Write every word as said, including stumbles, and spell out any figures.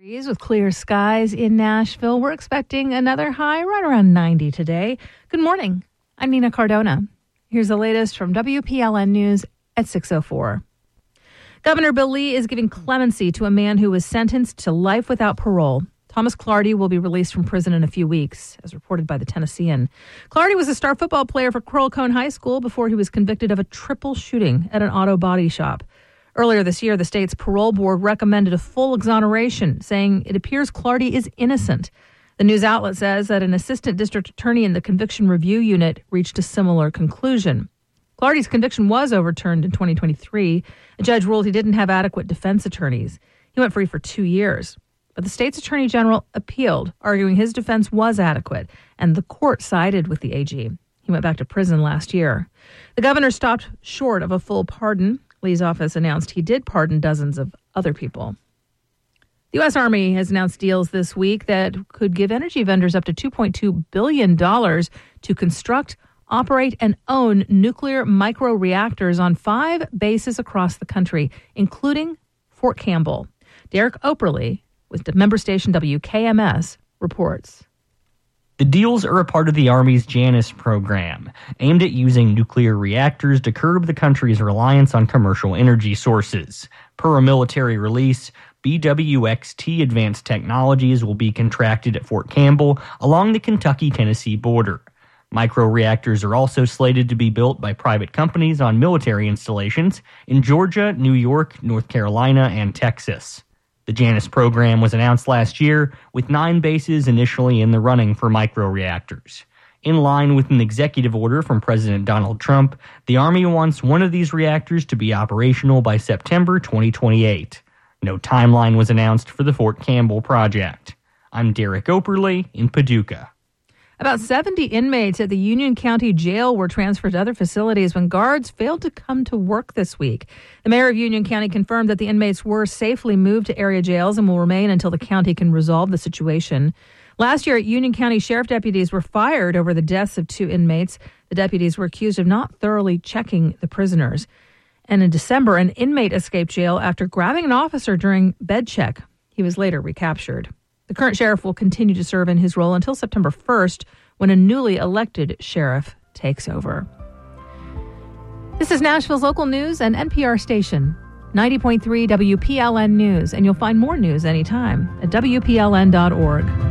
With clear skies in Nashville, we're expecting another high right around ninety today. Good morning. I'm Nina Cardona. Here's the latest from W P L N News at six oh four. Governor Bill Lee is giving clemency to a man who was sentenced to life without parole. Thomas Clardy will be released from prison in a few weeks, as reported by the Tennessean. Clardy was a star football player for Coral Cone High School before he was convicted of a triple shooting at an auto body shop. Earlier this year, the state's parole board recommended a full exoneration, saying it appears Clardy is innocent. The news outlet says that an assistant district attorney in the conviction review unit reached a similar conclusion. Clardy's conviction was overturned in twenty twenty-three. A judge ruled he didn't have adequate defense attorneys. He went free for two years. But the state's attorney general appealed, arguing his defense was adequate, and the court sided with the A G. He went back to prison last year. The governor stopped short of a full pardon. Lee's office announced he did pardon dozens of other people. The U S. Army has announced deals this week that could give energy vendors up to two point two billion dollars to construct, operate, and own nuclear microreactors on five bases across the country, including Fort Campbell. Derek Operly with the member station W K M S reports. The deals are a part of the Army's Janus program, aimed at using nuclear reactors to curb the country's reliance on commercial energy sources. Per a military release, B W X T Advanced Technologies will be contracted at Fort Campbell along the Kentucky-Tennessee border. Microreactors are also slated to be built by private companies on military installations in Georgia, New York, North Carolina, and Texas. The Janus program was announced last year, with nine bases initially in the running for microreactors. In line with an executive order from President Donald Trump, the Army wants one of these reactors to be operational by September twenty twenty-eight. No timeline was announced for the Fort Campbell project. I'm Derek Operly in Paducah. About seventy inmates at the Union County Jail were transferred to other facilities when guards failed to come to work this week. The mayor of Union County confirmed that the inmates were safely moved to area jails and will remain until the county can resolve the situation. Last year, Union County sheriff deputies were fired over the deaths of two inmates. The deputies were accused of not thoroughly checking the prisoners. And in December, an inmate escaped jail after grabbing an officer during bed check. He was later recaptured. The current sheriff will continue to serve in his role until September first, when a newly elected sheriff takes over. This is Nashville's local news and N P R station, ninety point three W P L N News, and you'll find more news anytime at W P L N dot org.